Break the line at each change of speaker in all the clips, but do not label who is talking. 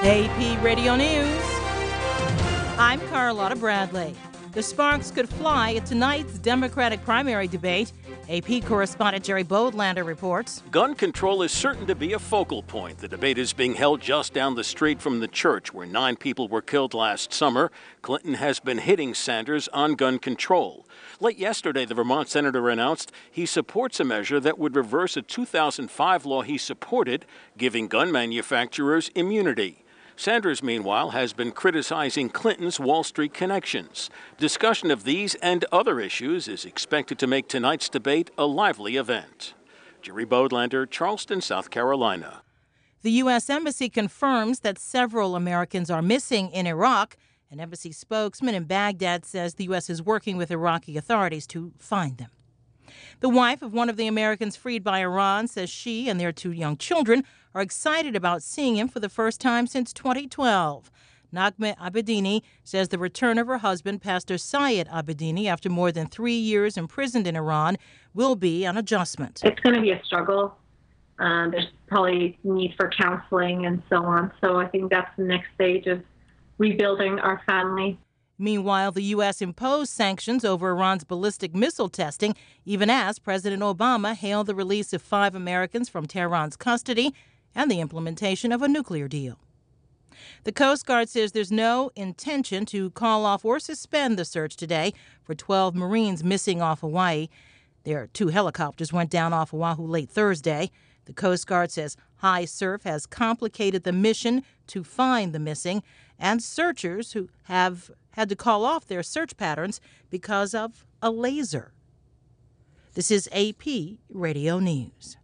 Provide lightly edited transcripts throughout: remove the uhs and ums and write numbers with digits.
AP Radio News. I'm Carlotta Bradley. The sparks could fly at tonight's Democratic primary debate. AP correspondent Jerry Bodlander reports.
Gun control is certain to be a focal point. The debate is being held just down the street from the church where 9 people were killed last summer. Clinton has been hitting Sanders on gun control. Late yesterday, the Vermont senator announced he supports a measure that would reverse a 2005 law he supported, giving gun manufacturers immunity. Sanders, meanwhile, has been criticizing Clinton's Wall Street connections. Discussion of these and other issues is expected to make tonight's debate a lively event. Jerry Bodlander, Charleston, South Carolina.
The U.S. Embassy confirms that several Americans are missing in Iraq. An embassy spokesman in Baghdad says the U.S. is working with Iraqi authorities to find them. The wife of one of the Americans freed by Iran says she and their 2 young children are excited about seeing him for the first time since 2012. Naghmeh Abedini says the return of her husband, Pastor Syed Abedini, after more than 3 years imprisoned in Iran, will be an adjustment.
It's going to be a struggle. There's probably need for counseling and so on. So I think that's the next stage of rebuilding our family.
Meanwhile, the U.S. imposed sanctions over Iran's ballistic missile testing, even as President Obama hailed the release of 5 Americans from Tehran's custody and the implementation of a nuclear deal. The Coast Guard says there's no intention to call off or suspend the search today for 12 Marines missing off Hawaii. Their 2 helicopters went down off Oahu late Thursday. The Coast Guard says high surf has complicated the mission to find the missing, and searchers who have had to call off their search patterns because of a laser. This is AP Radio News.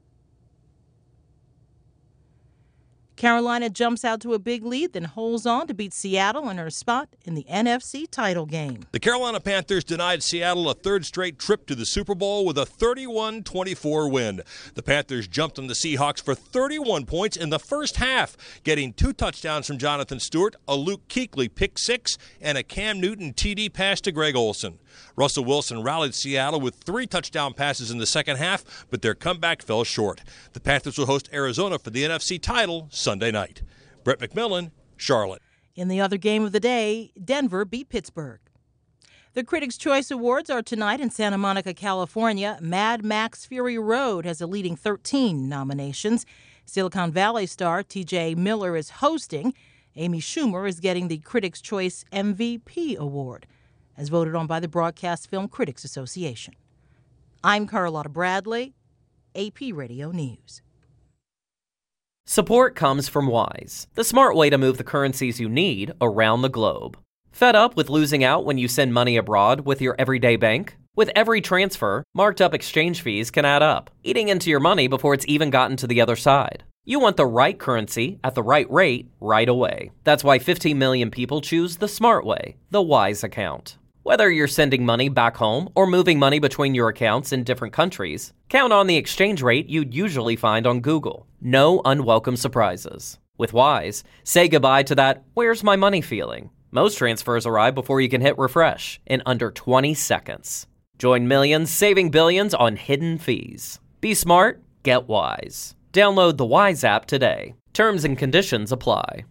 Carolina jumps out to a big lead, then holds on to beat Seattle in her spot in the NFC title game.
The Carolina Panthers denied Seattle a 3rd straight trip to the Super Bowl with a 31-24 win. The Panthers jumped on the Seahawks for 31 points in the first half, getting 2 touchdowns from Jonathan Stewart, a Luke Kuechly pick 6, and a Cam Newton TD pass to Greg Olsen. Russell Wilson rallied Seattle with 3 touchdown passes in the second half, but their comeback fell short. The Panthers will host Arizona for the NFC title Sunday night. Brett McMillan, Charlotte.
In the other game of the day, Denver beat Pittsburgh. The Critics' Choice Awards are tonight in Santa Monica, California. Mad Max Fury Road has a leading 13 nominations. Silicon Valley star T.J. Miller is hosting. Amy Schumer is getting the Critics' Choice MVP Award, as voted on by the Broadcast Film Critics Association. I'm Carlotta Bradley, AP Radio News.
Support comes from Wise, the smart way to move the currencies you need around the globe. Fed up with losing out when you send money abroad with your everyday bank? With every transfer, marked up exchange fees can add up, eating into your money before it's even gotten to the other side. You want the right currency at the right rate right away. That's why 15 million people choose the smart way, the Wise account. Whether you're sending money back home or moving money between your accounts in different countries, count on the exchange rate you'd usually find on Google. No unwelcome surprises. With Wise, say goodbye to that "where's my money" feeling. Most transfers arrive before you can hit refresh in under 20 seconds. Join millions saving billions on hidden fees. Be smart, get Wise. Download the Wise app today. Terms and conditions apply.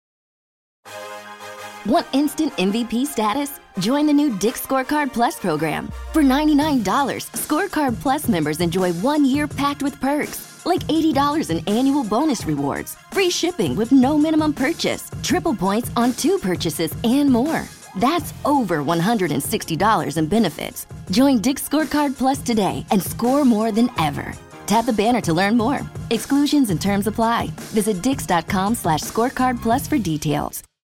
Want instant MVP status? Join the new Dick's Scorecard Plus program. For $99, Scorecard Plus members enjoy 1 year packed with perks, like $80 in annual bonus rewards, free shipping with no minimum purchase, triple points on 2 purchases, and more. That's over $160 in benefits. Join Dick's Scorecard Plus today and score more than ever. Tap the banner to learn more. Exclusions and terms apply. Visit dix.com/scorecardplus for details.